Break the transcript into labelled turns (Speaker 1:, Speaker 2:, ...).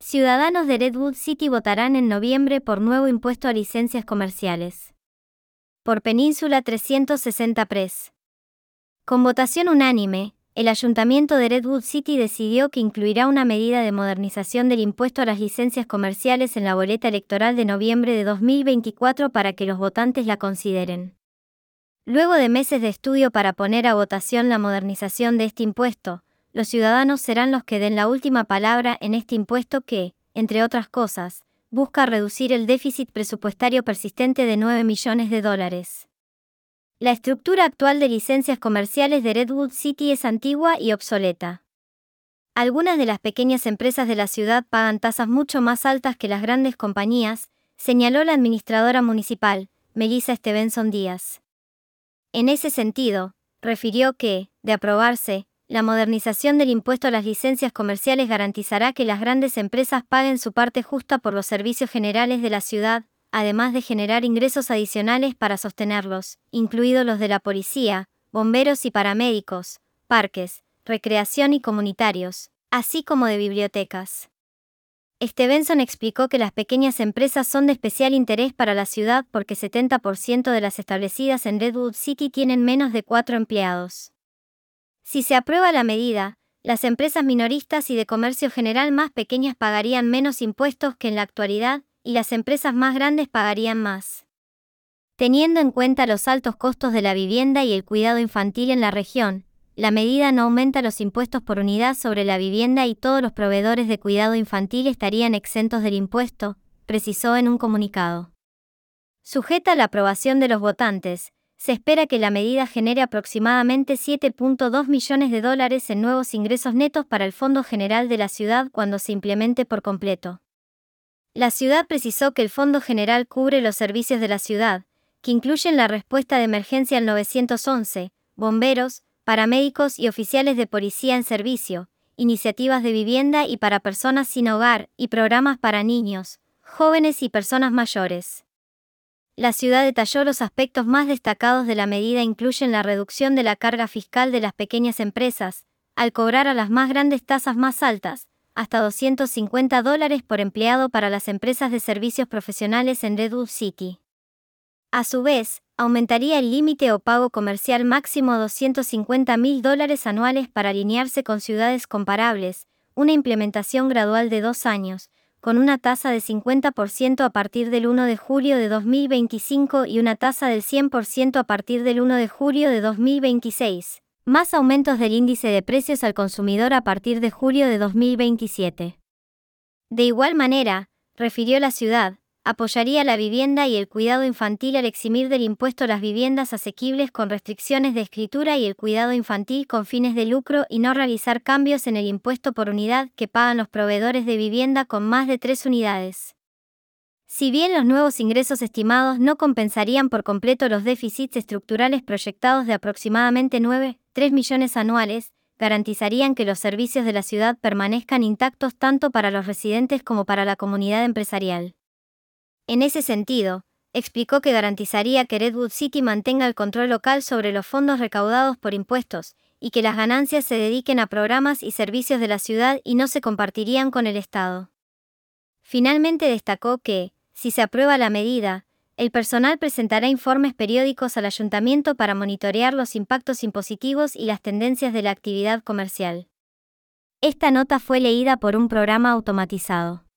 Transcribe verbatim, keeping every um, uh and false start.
Speaker 1: Ciudadanos de Redwood City votarán en noviembre por nuevo impuesto a licencias comerciales. Por Península trescientos sesenta Press. Con votación unánime, el Ayuntamiento de Redwood City decidió que incluirá una medida de modernización del impuesto a las licencias comerciales en la boleta electoral de noviembre de dos mil veinticuatro para que los votantes la consideren. Luego de meses de estudio para poner a votación la modernización de este impuesto, los ciudadanos serán los que den la última palabra en este impuesto que, entre otras cosas, busca reducir el déficit presupuestario persistente de nueve millones de dólares. La estructura actual de licencias comerciales de Redwood City es antigua y obsoleta. Algunas de las pequeñas empresas de la ciudad pagan tasas mucho más altas que las grandes compañías, señaló la administradora municipal, Melissa Stevenson Díaz. En ese sentido, refirió que, de aprobarse, la modernización del impuesto a las licencias comerciales garantizará que las grandes empresas paguen su parte justa por los servicios generales de la ciudad, además de generar ingresos adicionales para sostenerlos, incluidos los de la policía, bomberos y paramédicos, parques, recreación y comunitarios, así como de bibliotecas. Stevenson explicó que las pequeñas empresas son de especial interés para la ciudad porque setenta por ciento de las establecidas en Redwood City tienen menos de cuatro empleados. Si se aprueba la medida, las empresas minoristas y de comercio general más pequeñas pagarían menos impuestos que en la actualidad, y las empresas más grandes pagarían más. Teniendo en cuenta los altos costos de la vivienda y el cuidado infantil en la región, la medida no aumenta los impuestos por unidad sobre la vivienda y todos los proveedores de cuidado infantil estarían exentos del impuesto, precisó en un comunicado. Sujeta a la aprobación de los votantes, se espera que la medida genere aproximadamente siete punto dos millones de dólares en nuevos ingresos netos para el Fondo General de la ciudad cuando se implemente por completo. La ciudad precisó que el Fondo General cubre los servicios de la ciudad, que incluyen la respuesta de emergencia al nueve once, bomberos, paramédicos y oficiales de policía en servicio, iniciativas de vivienda y para personas sin hogar y programas para niños, jóvenes y personas mayores. La ciudad detalló los aspectos más destacados de la medida incluyen la reducción de la carga fiscal de las pequeñas empresas, al cobrar a las más grandes tasas más altas, hasta doscientos cincuenta dólares por empleado para las empresas de servicios profesionales en Redwood City. A su vez, aumentaría el límite o pago comercial máximo a doscientos cincuenta mil dólares anuales para alinearse con ciudades comparables, una implementación gradual de dos años, con una tasa de cincuenta por ciento a partir del primero de julio de dos mil veinticinco y una tasa del cien por ciento a partir del primero de julio de dos mil veintiséis, más aumentos del índice de precios al consumidor a partir de julio de dos mil veintisiete. De igual manera, refirió la ciudad, apoyaría la vivienda y el cuidado infantil al eximir del impuesto las viviendas asequibles con restricciones de escritura y el cuidado infantil con fines de lucro y no realizar cambios en el impuesto por unidad que pagan los proveedores de vivienda con más de tres unidades. Si bien los nuevos ingresos estimados no compensarían por completo los déficits estructurales proyectados de aproximadamente nueve punto tres millones anuales, garantizarían que los servicios de la ciudad permanezcan intactos tanto para los residentes como para la comunidad empresarial. En ese sentido, explicó que garantizaría que Redwood City mantenga el control local sobre los fondos recaudados por impuestos, y que las ganancias se dediquen a programas y servicios de la ciudad y no se compartirían con el Estado. Finalmente destacó que, si se aprueba la medida, el personal presentará informes periódicos al ayuntamiento para monitorear los impactos impositivos y las tendencias de la actividad comercial. Esta nota fue leída por un programa automatizado.